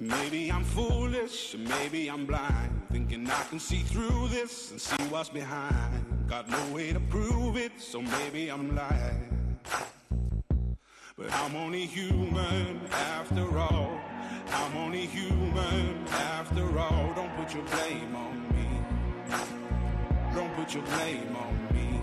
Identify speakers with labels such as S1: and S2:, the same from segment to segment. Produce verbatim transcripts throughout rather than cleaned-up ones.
S1: Maybe I'm foolish, maybe I'm blind, thinking I can see through this and see what's behind. Got no way to prove it, so maybe I'm lying. But I'm only human after all. I'm only human after all. Don't put your blame on me. Don't put your blame on me.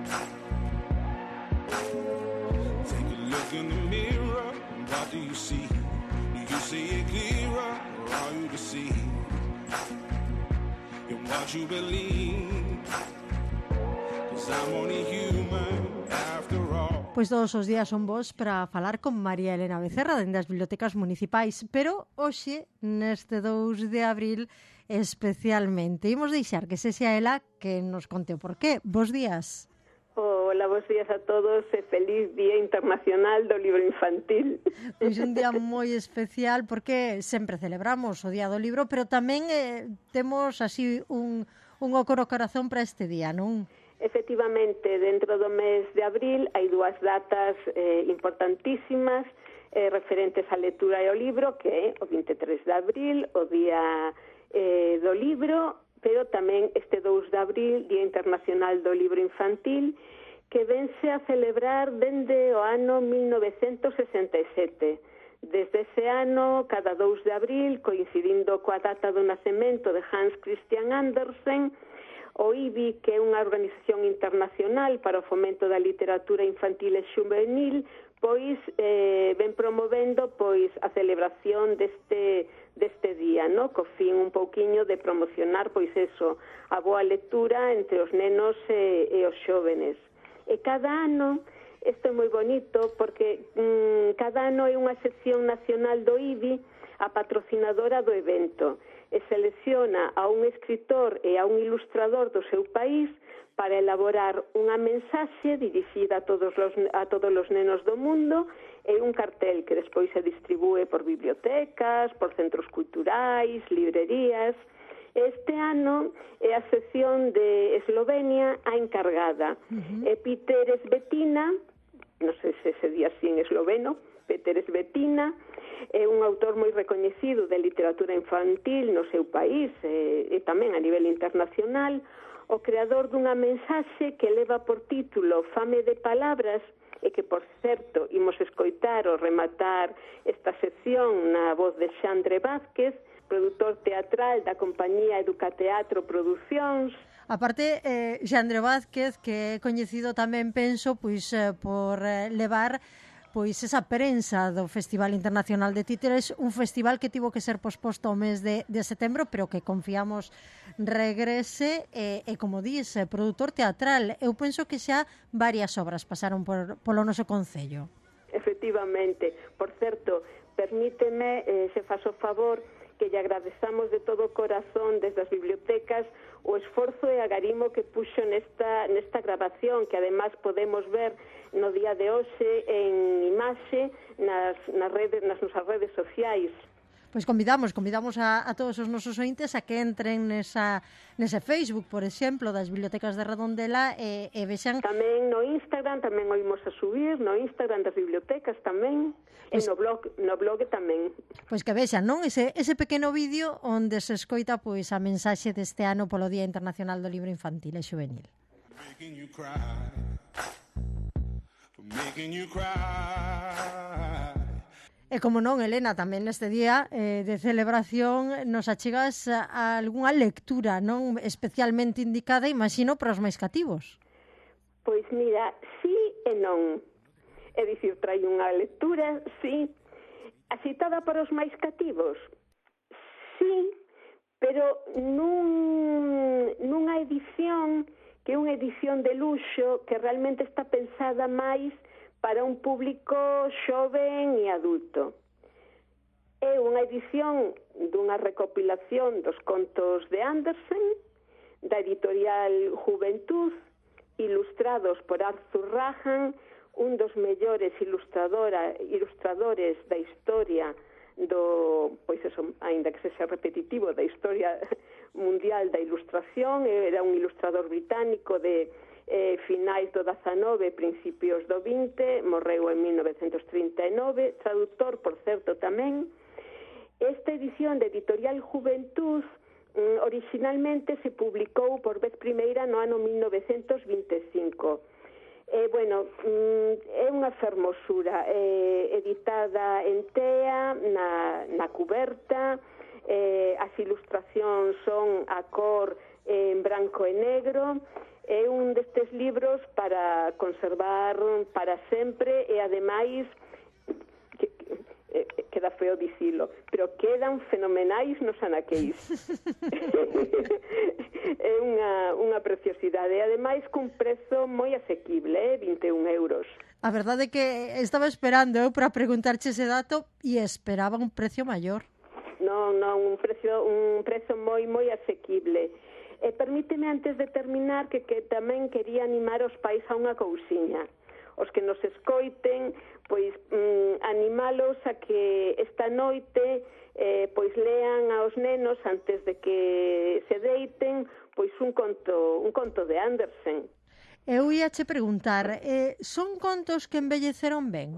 S1: Take a look in the mirror, what do you see? Do you see it clearer, or are you deceived in what you believe? 'Cause I'm only human after all.
S2: Pois todos os días son vos para falar con María Elena Becerra dende as bibliotecas municipais, pero hoxe, neste dous de abril, especialmente. Imos deixar que sexa ela que nos conte o porqué. Bos días.
S3: Hola, bos días a todos e feliz Día Internacional do Libro Infantil.
S2: Pois un día moi especial porque sempre celebramos o Día do Libro, pero tamén eh, temos así un, un oco no corazón para este día, non?
S3: Efectivamente, dentro do mes de abril hai dúas datas eh, importantísimas eh, referentes á lectura e ao libro, que é o vinte e tres de abril, o Día eh, do Libro, pero tamén este dous de abril, Día Internacional do Libro Infantil, que vense a celebrar dende o ano mil novecentos sesenta e sete. Desde ese ano, cada dous de abril, coincidindo coa data do nacemento de Hans Christian Andersen, o I B I, que é unha organización internacional para o fomento da literatura infantil e juvenil, pois eh, ven promovendo pois a celebración deste deste día, no? Co fin un pouquiño de promocionar pois eso, a boa lectura entre os nenos e, e os xóvenes. E cada ano, isto é moi bonito porque mm, cada ano é unha sección nacional do I B I a patrocinadora do evento e selecciona a un escritor e a un ilustrador do seu país para elaborar unha mensaxe dirixida a todos os, a todos os nenos do mundo e un cartel que despois se distribúe por bibliotecas, por centros culturais, librerías. Este ano é a sección de Eslovenia a encargada. Uh-huh. E Peter Svetina, non sei se se di así en esloveno, Peter Svetina, é un autor moi recoñecido de literatura infantil no seu país e, e tamén a nivel internacional, o creador dunha mensaxe que leva por título Fame de palabras e que, por certo, imos escoitar ou rematar esta sección na voz de Xandre Vázquez, produtor teatral da compañía Educateatro Producións.
S2: Aparte, eh, Xandre Vázquez, que é coñecido tamén, penso, pois eh, por eh, levar pois esa prensa do Festival Internacional de Títeres, un festival que tivo que ser posposto ao mes de, de setembro, pero que confiamos regrese, e, e como dis, produtor teatral. Eu penso que xa varias obras pasaron por, polo noso concello.
S3: Efectivamente. Por certo, permíteme, eh, se faz o favor, que lle agradezamos de todo o corazón desde as bibliotecas o esforzo e agarimo que puxo nesta, nesta grabación, que además podemos ver no día de hoxe en imaxe nas, nas, redes, nas nosas redes sociais.
S2: Pois convidamos, convidamos a, a todos os nosos ointes a que entren nesa, nese Facebook, por exemplo, das bibliotecas de Redondela e, e vexan...
S3: Tamén no Instagram, tamén oímos a subir, no Instagram das bibliotecas tamén, pois, e no blog, no blog tamén.
S2: Pois que vexan, non? Ese, ese pequeno vídeo onde se escoita pois a mensaxe deste ano polo Día Internacional do Libro Infantil e Xuvenil. Making you cry, making you cry. E como non, Elena, tamén neste día eh, de celebración nos achegas a, a algunha lectura, non especialmente indicada, imagino, para os máis cativos.
S3: Pois mira, sí e non. É dicir, trai unha lectura, sí, asitada para os máis cativos, sí, pero nun, nunha edición que é unha edición de luxo que realmente está pensada máis para un público xoven e adulto. É unha edición dunha recopilación dos contos de Andersen, da editorial Juventud, ilustrados por Arthur Rahan, un dos mellores ilustradora, ilustradores da historia do, pois eso, aínda que sexa repetitivo, da historia mundial da ilustración. Era un ilustrador británico de eh, finais do dezanove, principios do vinte, morreu en mil novecentos trinta e nove, traductor, por certo, tamén. Esta edición de Editorial Juventud mm, originalmente se publicou por vez primeira no ano mil novecentos vinte e cinco. Eh, bueno, mm, é unha fermosura, eh, editada en tea, na, na cuberta, eh, as ilustracións son a cor eh, en branco e negro. É un destes libros para conservar para sempre e, ademais, que, que, queda feo dicilo, pero quedan fenomenais nos anaqueis. É unha, unha preciosidade e, ademais, cun prezo moi asequible, eh, vinte e un euros.
S2: A verdade é que estaba esperando eu para preguntarche ese dato e esperaba un precio maior.
S3: Non, non, un precio, un prezo moi, moi asequible. E permíteme, antes de terminar, que, que tamén quería animar os pais a unha cousiña. Os que nos escoiten, pois mm, animalos a que esta noite eh, pois lean aos nenos antes de que se deiten pois un conto, un conto de Andersen.
S2: Eu ia che preguntar, eh, son contos que embelleceron ben?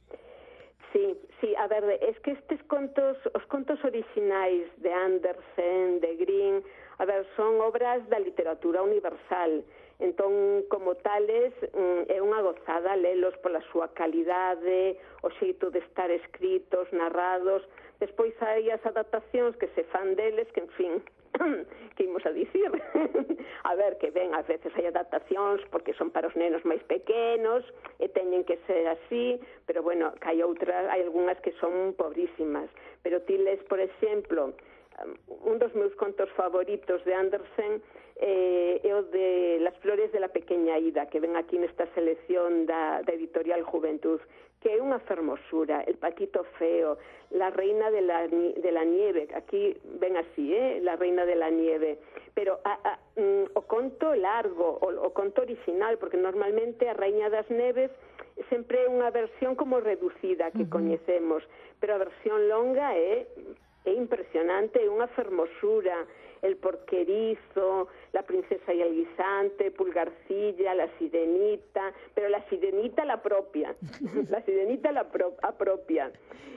S3: Sí, sí, a ver, es que estes contos, os contos orixinais de Andersen, de Grimm, a ver, son obras da literatura universal. Entón, como tales, é unha gozada lelos pola súa calidade, o xeito de estar escritos, narrados. Despois hai as adaptacións que se fan deles, que, en fin, que imos a dicir? A ver, que ben, ás veces hai adaptacións porque son para os nenos máis pequenos e teñen que ser así, pero, bueno, que hai outras, hai algunhas que son pobrísimas. Pero ti les, por exemplo, un dos meus contos favoritos de Andersen eh, é o de Las flores de la pequeña Ida, que ven aquí nesta selección da, da Editorial Juventud, que é unha fermosura. El patito feo, la reina de la, de la nieve, aquí ven así, eh? La reina de la nieve. Pero a, a, mm, o conto largo, o, o conto original, porque normalmente a Raíña das Neves sempre é unha versión como reducida que uh-huh. coñecemos, pero a versión longa é... é impresionante, é unha fermosura. El porquerizo, la princesa y el guisante, Pulgarcilla, la sirenita, pero la sirenita la propia, la sirenita la pro, a propia.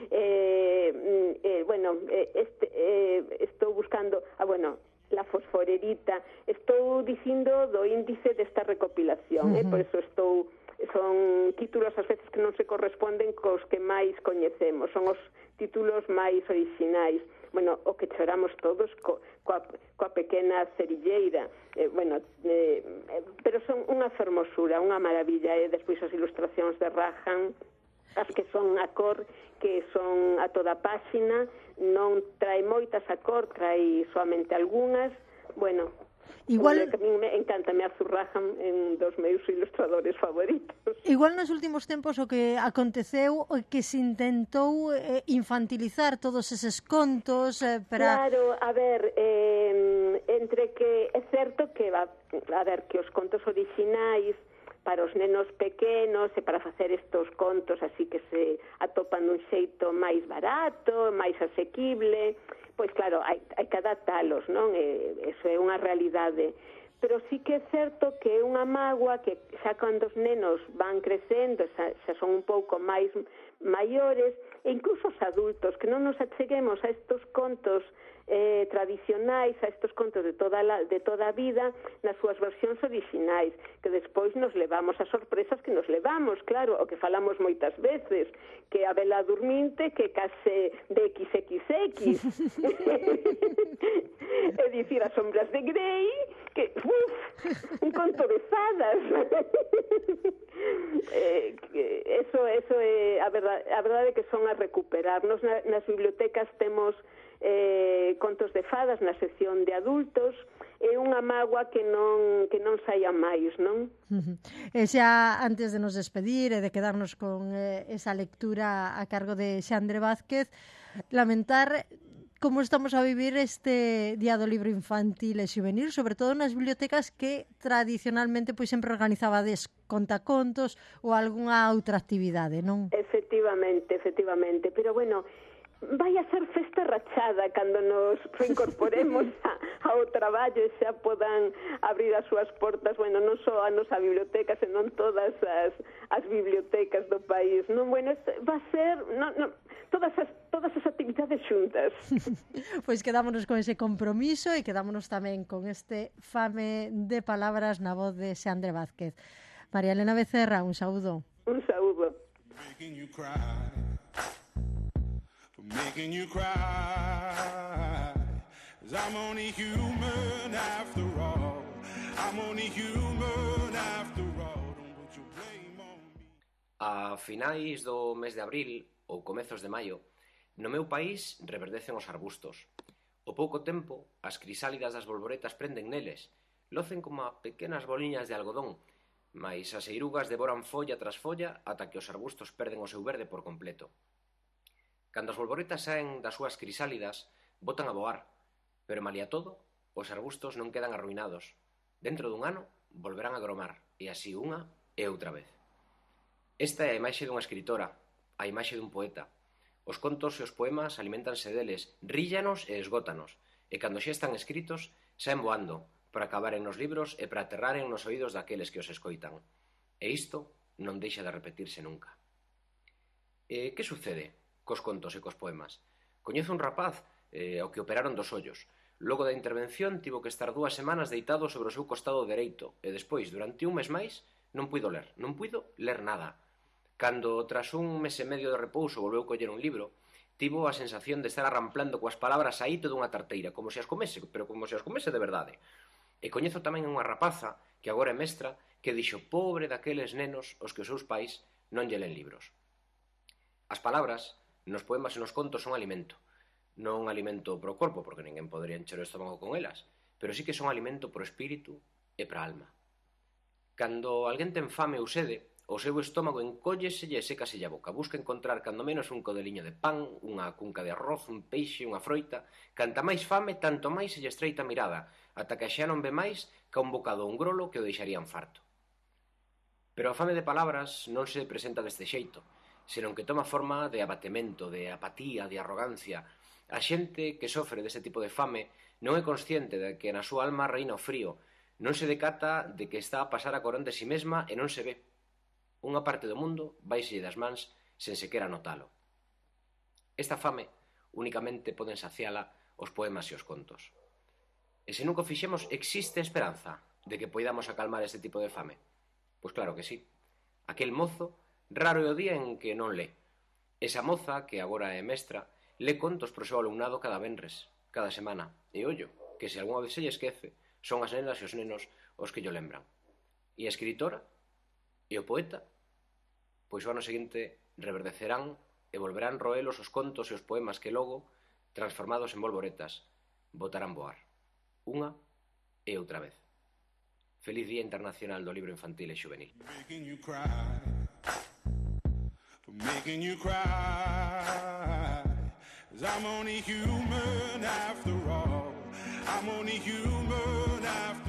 S3: Eh, eh, bueno, eh, este, eh, estou buscando, ah, bueno, la fosforerita, estou dicindo do índice desta recopilación, uh-huh. eh, por eso estou, son títulos ás veces que non se corresponden cos que máis coñecemos, son os títulos máis orixinais. Bueno, o que choramos todos co, coa, coa pequena cerilleira, eh, bueno, eh, pero son unha fermosura, unha maravilla, e eh? Despois as ilustracións de Rajan, as que son a cor, que son a toda páxina, non trae moitas a cor, trae soamente algunhas, bueno... Igual, a mí me encanta, me azurrajan en dos meus ilustradores favoritos.
S2: Igual nos últimos tempos o que aconteceu é que se intentou eh, infantilizar todos eses contos eh, para...
S3: Claro, a ver, eh, entre que é certo que va, a ver, que os contos orixinais para os nenos pequenos e para facer estos contos así que se atopan dun xeito máis barato, máis asequible, pois claro, hai, hai que adaptalos, non? E, eso é unha realidade. Pero sí que é certo que é unha mágoa que xa cando os nenos van crecendo, xa, xa son un pouco máis maiores, e incluso os adultos, que non nos acheguemos a estos contos eh, tradicionais, a estos contos de toda, la, de toda a vida, nas súas versións orixinais, que despois nos levamos as sorpresas que nos levamos, claro, o que falamos moitas veces, que a Bela Durminte, que case de equis equis equis, é dicir, as sombras de Grey, que, uf, un conto de fadas. eh, eso, eso é a verdade, a verdade que son a recuperar. Nos na, nas bibliotecas temos eh, contos de fadas na sección de adultos, é unha mágoa que non que non saia máis, non?
S2: Uh-huh. E xa antes de nos despedir e de quedarnos con eh, esa lectura a cargo de Xandre Vázquez, lamentar como estamos a vivir este Día do Libro Infantil e Xuvenil, sobre todo nas bibliotecas que tradicionalmente pois sempre organizabades contacontos ou algunha outra actividade, non?
S3: Efectivamente, efectivamente, pero bueno, vai a ser festa rachada cando nos reincorporemos a, ao traballo e xa podan abrir as súas portas, bueno, non só a nosa biblioteca, senón todas as, as bibliotecas do país. Non, bueno, va a ser, non, non, todas as, todas as actividades xuntas.
S2: Pois quedámonos con ese compromiso e quedámonos tamén con este fame de palabras na voz de Xandre Vázquez. María Elena Becerra, un saúdo.
S3: Un saúdo.
S1: Making you cry, for making you cry. 'Cause I'm only human after all. I'm only human after all. Don't put your blame on me.
S4: A finais do mes de abril ou comezos de maio, no meu país reverdecen os arbustos. Ao pouco tempo, as crisálidas das bolboretas prenden neles, locen como a pequenas boliñas de algodón, mais as eirugas devoran folla tras folla ata que os arbustos perden o seu verde por completo. Cando as bolboretas saen das súas crisálidas, botan a voar, pero malia todo, os arbustos non quedan arruinados. Dentro dun ano, volverán a gromar, e así unha e outra vez. Esta é a imaxe dunha escritora, a imaxe dun poeta. Os contos e os poemas aliméntanse deles, ríllanos e esgótanos, e cando xa están escritos, saen voando, para acabaren nos libros e para aterraren nos oídos daqueles que os escoitan. E isto non deixa de repetirse nunca. E que sucede cos contos e cos poemas? Coñezo un rapaz eh, ao que operaron dos ollos. Logo da intervención tivo que estar dúas semanas deitado sobre o seu costado dereito e despois, durante un mes máis, non puido ler, non puido ler nada. Cando, tras un mes e medio de repouso, volveu coller un libro, tivo a sensación de estar arramplando coas palabras aíto dunha tarteira, como se as comese, pero como se as comese de verdade. E coñezo tamén unha rapaza, que agora é mestra, que dixo pobre daqueles nenos os que os seus pais non lle len libros. As palabras, nos poemas e nos contos, son alimento. Non alimento pro corpo, porque ninguén podería encher o estómago con elas, pero sí que son alimento pro espírito e pra alma. Cando alguén ten fame ou sede, o seu estómago encólleselle e sécaselle a boca. Busca encontrar cando menos un codeliño de pan, unha cunca de arroz, un peixe, unha froita. Canta máis fame, tanto máis se lle estreita a mirada, ata que xa non ve máis ca un bocado ou un grolo que o deixarían farto. Pero a fame de palabras non se presenta deste xeito, senón que toma forma de abatemento, de apatía, de arrogancia. A xente que sofre deste tipo de fame non é consciente de que na súa alma reina o frío, non se decata de que está a pasar a corón de si mesma e non se ve. Unha parte do mundo vaise das mans sen sequera notalo. Esta fame únicamente poden saciala os poemas e os contos. E se nunca o fixemos, existe esperanza de que poidamos acalmar este tipo de fame? Pois claro que sí. Aquel mozo, raro é o día en que non lé. Esa moza, que agora é mestra, lé contos pro seu alumnado cada venres, cada semana. E ollo, que se algunha vez se lle esquece, son as nenas e os nenos os que llo lembran. E a escritora e o poeta, pois o ano seguinte reverdecerán e volverán roelos os contos e os poemas que logo, transformados en bolboretas, botarán voar. Unha e outra vez. Feliz Día Internacional do Libro Infantil e Xuvenil.
S1: Making you cry, for making you cry. 'Cause I'm only human after all. I'm only human after